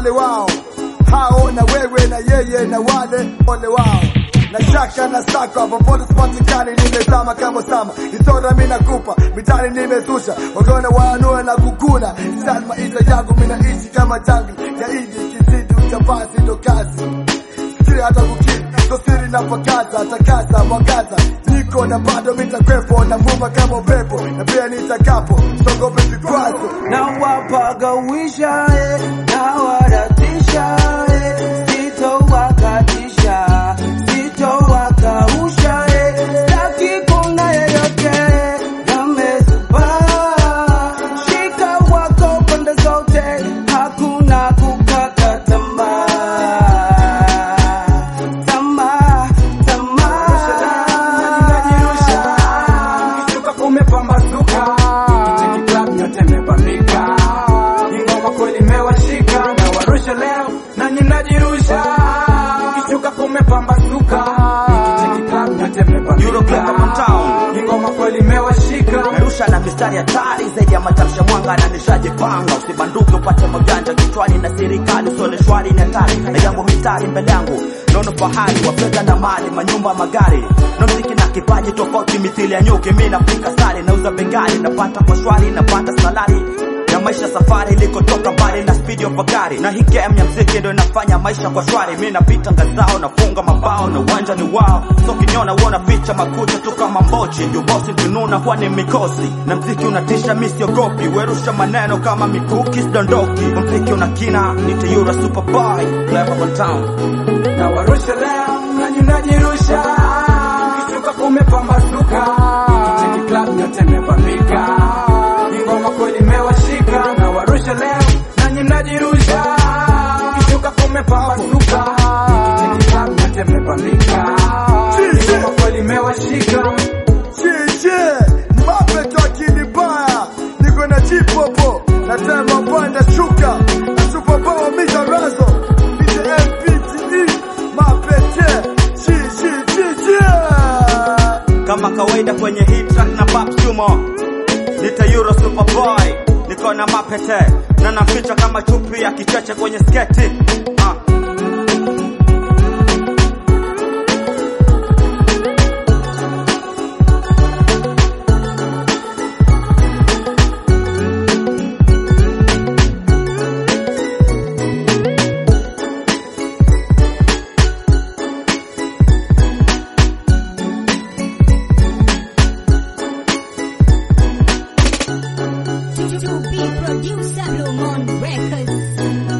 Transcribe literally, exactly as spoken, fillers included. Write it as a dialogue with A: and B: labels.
A: ole wao hao, na wewe na yeye na wale ole wao. Na shaka na staka popote sipatikani, nimezama kama sama. Historia mimi nakupa, mitani nimezusha, wagona waanue na kukuna. Sasa maisha yangu mimi naishi kama tangi jaidi, kizidi utapasi ndo kazi. Sikiri hata kukiri, ndo siri na pakaza, takasa mwangaza. Niko na bado mitakwepo, na vuma kama upepo, na pia nitakapo, sogope vikwazo.
B: Na wapagawisha, eh, na waratisha, eh, sito wakatisha, sito wakausha, eh, staki kuna yeyote, yamezuba. Shika wako pande zote, hakuna kukata tamaa. Tamaa, tamaa.
C: Kishuka kumepambazuka, Kitiki Club nyote mmebambika. Ingoma kweli mewashika, na warusha leo na ninajirusha. Kishuka kumepambazuka, Kitiki Club nyote mmebambika. Ingoma kweli mewashika,
D: narusha na mistari hatari zaidi ya matamsha mwanga, na nishajipanga. Usibanduke upate maganja kichwani, na serikali usone shwari na hatari. Na yangu mistari mbele yangu, nono fahari wa fedha na mali, manyumba magari. Na mziki na kipaji tofauti mithili ya nyuki, mimi napika sari, nauza bengali, napata kwa shwari, napata salari. Ya maisha safari ilikotoka mbali, na speed of gari. Na hii game ya mziki ndio inafanya maisha kwa shwari. Mimi napita ngazao, nafunga mabao, na uwanja ni wao. So kinyona uona picha makucha tu kama mbochi, ndio bosi tununa huwa ni mikosi. Na mziki unatisha mimi siogopi, werusha maneno kama mikuki sidondoki. Mziki una kina, nite Euro Superboy, Clever One Town.
C: na warusha leo na ninajirusha. Kishuka kumepambazuka, Kitiki Club nyote mmebambika. Ingoma kweli mewashika, na warusha leo na ninajirusha. Kishuka kumepambazuka, Kitiki Club nyote mmebambika. Ingoma kweli mewashika.
A: Cheche, mape kwa kinibaya. Niko na chipopo, na tema panda shuka. Na superpower mija razo, mija M P T E, mape che. Cheche, cheche.
D: Kama kawaida kwenye hit track na pop sumo, nite Euro Superboy, niko na mapete, na naficha kama chupi ya kicheche kwenye sketi. uh.
E: To be producer Blue Moon Records.